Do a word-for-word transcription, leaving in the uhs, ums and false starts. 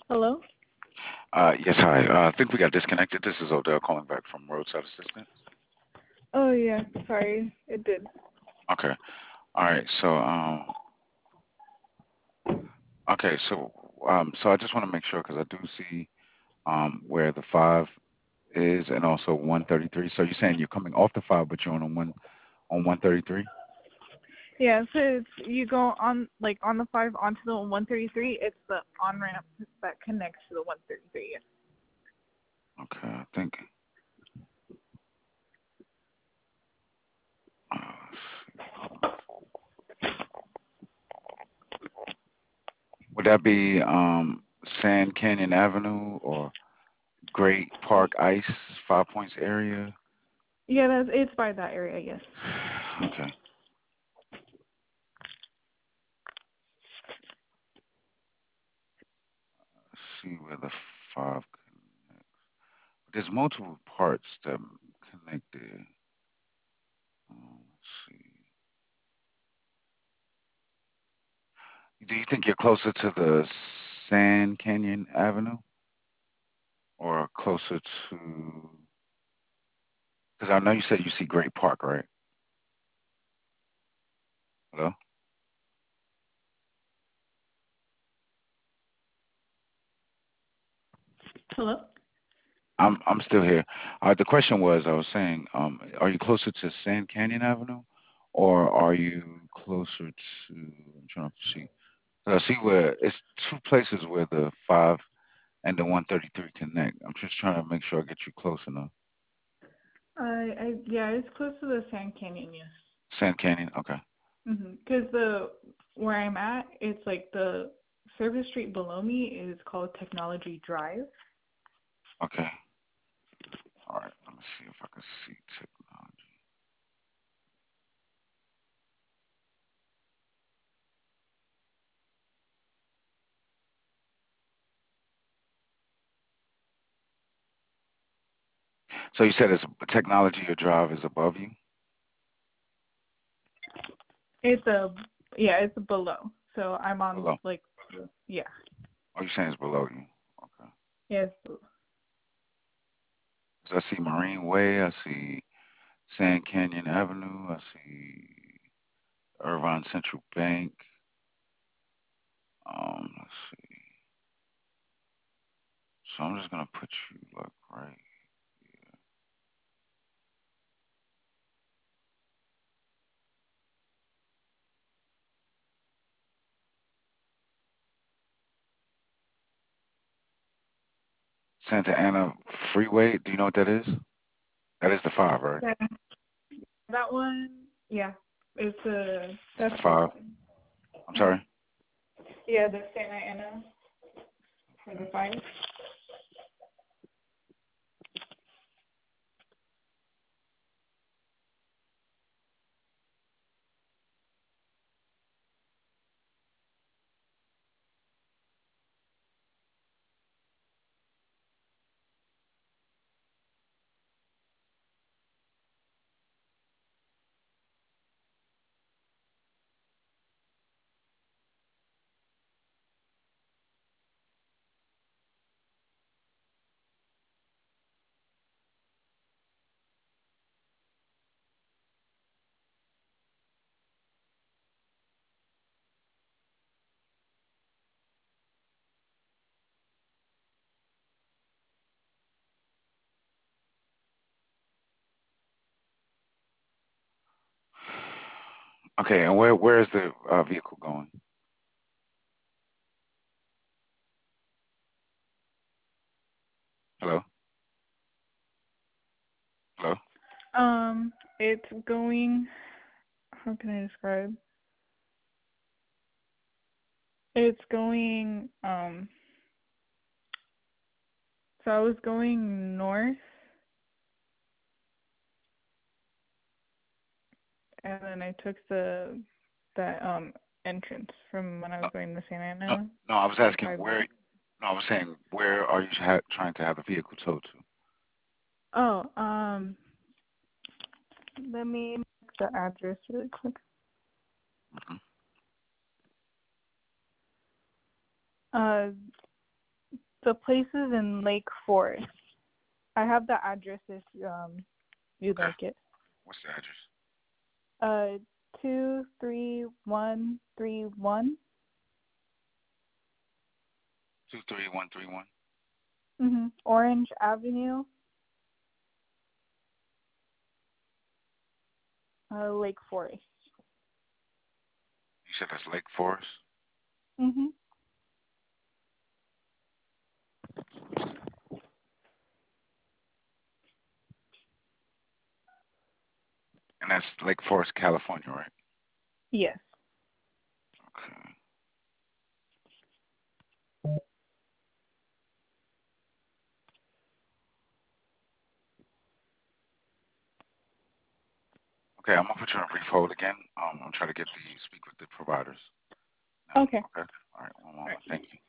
Hello? Uh, yes, hi. Uh, I think we got disconnected. This is Odell calling back from Roadside Assistance. Oh yeah, sorry, it did. Okay. All right. So, um, okay. So, um, so I just want to make sure because I do see um where the five is and also one thirty-three. So you're saying you're coming off the five, but you're on a one on one thirty-three. Yeah, so it's you go on like on the five onto the one thirty-three. It's the on ramp that connects to the one thirty-three. Okay. I think. Uh, let's see. Would that be um Sand Canyon Avenue or Great Park Ice Five Points area? Yeah, that's it's by that area. Yes. Okay. Let's see where the five. There's multiple parts that connect there. Um, let's see. Do you think you're closer to the Sand Canyon Avenue or closer to? Because I know you said you see Great Park, right? Hello. Hello. I'm I'm still here. Uh, the question was, I was saying, um, are you closer to Sand Canyon Avenue, or are you closer to? I'm trying to see. 'Cause I see where it's two places where the five and the one thirty-three connect. I'm just trying to make sure I get you close enough. I I yeah, it's close to the Sand Canyon. Yes. Sand Canyon. Okay. Mhm. Because the where I'm at, it's like the service street below me is called Technology Drive. Okay. All right. Let me see if I can see technology. So you said it's technology or drive is above you? It's a yeah, it's below. So I'm on Below. like yeah, Oh, you're saying it's below you. Okay. yes. 'Cause I see Marine Way. I see Sand Canyon Avenue. I see Irvine Central Bank. Um, let's see. So I'm just gonna put you like right. Santa Ana Freeway. Do you know what that is? That is the five, right? Yeah, that one. Yeah, it's a It's that's the the five. one. I'm Mhm. sorry. Yeah, the Santa Ana for the five. Okay, and where where is the uh, vehicle going? Hello, hello. Um, it's going. How can I describe? It's going. Um, so I was going north, and then I took the that um entrance from when I was No, going to Santa no, Ana, no. I was the asking five where. west. No, I was saying where are you ha- trying to have the vehicle towed to? Oh, um, let me make the address really quick. Hmm. Uh, the place is in Lake Forest. I have the address if um you'd Okay. like it. What's the address? Uh, two three one three one. Two three one three one. Mhm. Orange Avenue, uh, Lake Forest. You said that's Lake Forest. Mhm. And that's Lake Forest, California, right? Yes. Okay. Okay, I'm gonna put you on a brief hold again. Um, I'm trying to get the speak with the providers. Now. Okay. Okay. All right. One All right. moment. Thank you.